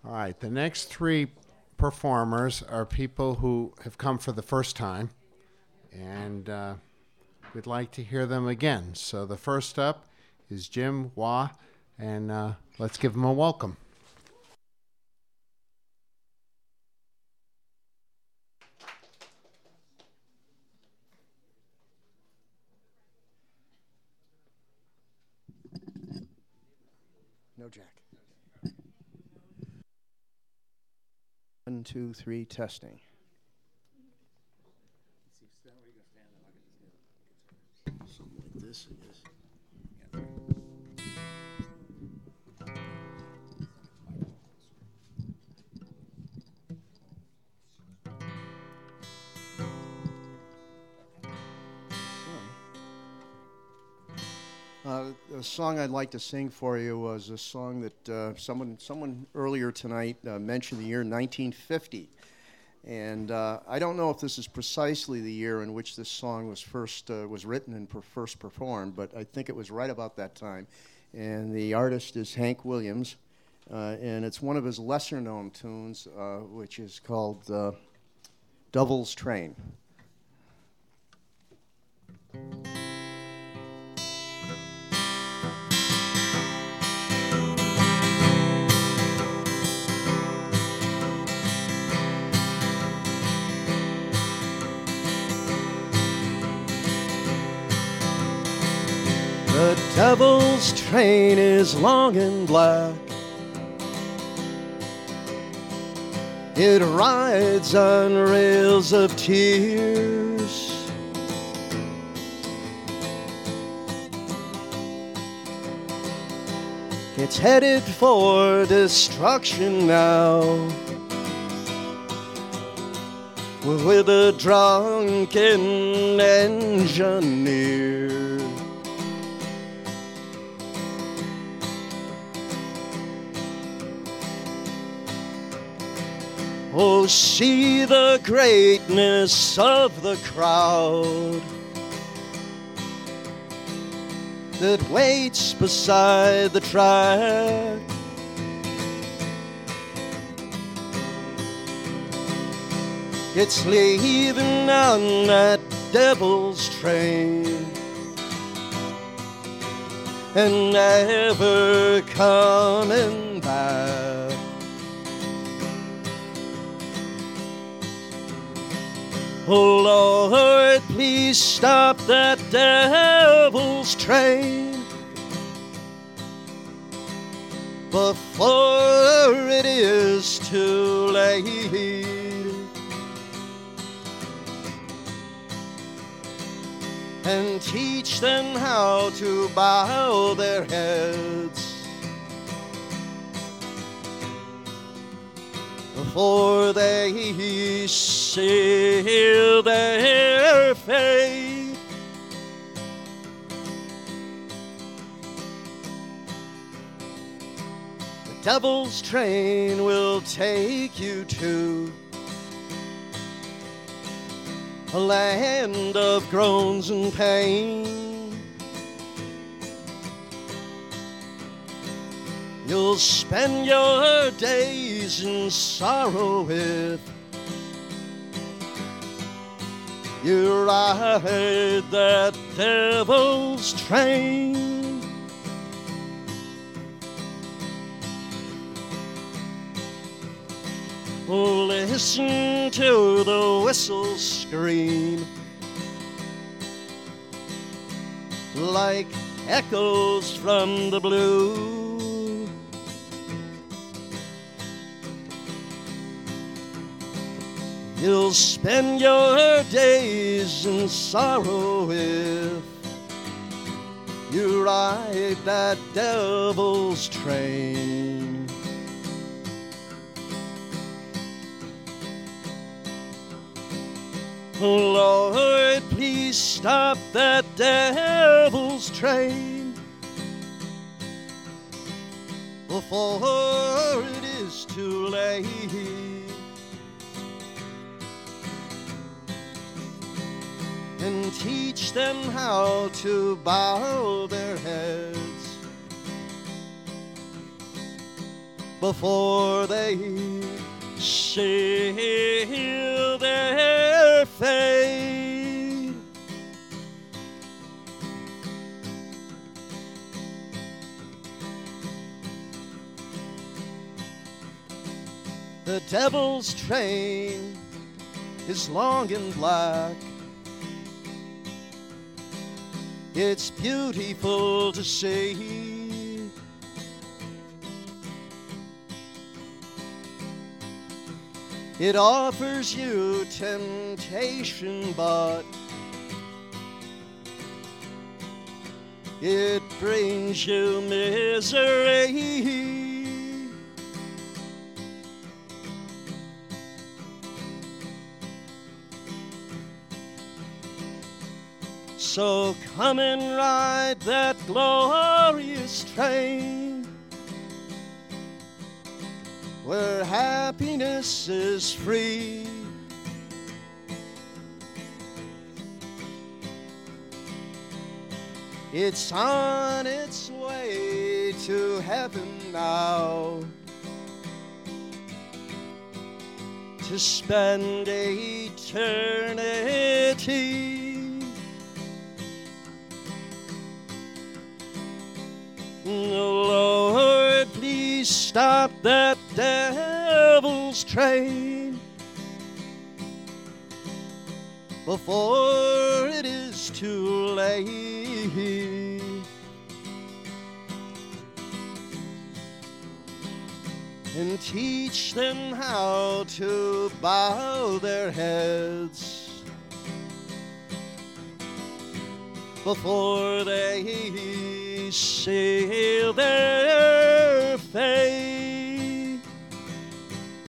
All right, the next three performers are people who have come for the first time, and we'd like to hear them again. So the first up is Jim Wah, and let's give him a welcome. No jack. 1, 2, 3, testing. Something like this, I guess. The song I'd like to sing for you was a song that someone earlier tonight mentioned the year 1950. And I don't know if this is precisely the year in which this song was written and first performed, but I think it was right about that time. And the artist is Hank Williams, and it's one of his lesser-known tunes, which is called Devil's Train. The devil's train is long and black. It rides on rails of tears. It's headed for destruction now, with a drunken engineer. Oh, see the greatness of the crowd that waits beside the track. It's leaving on that devil's train and never coming back. Oh Lord, please stop that devil's train before it is too late. And teach them how to bow their heads before they seal their fate. The devil's train will take you to a land of groans and pain. You'll spend your days in sorrow if you ride that devil's train. Listen to the whistle scream like echoes from the blue. You'll spend your days in sorrow if you ride that devil's train. Lord, please stop that devil's train before it is too late. And teach them how to bow their heads before they seal their fate. The devil's train is long and black. It's beautiful to see. It offers you temptation, but it brings you misery. So come and ride that glorious train where happiness is free. It's on its way to heaven now to spend eternity. Lord, please stop that devil's train before it is too late. And teach them how to bow their heads before they seal their fate.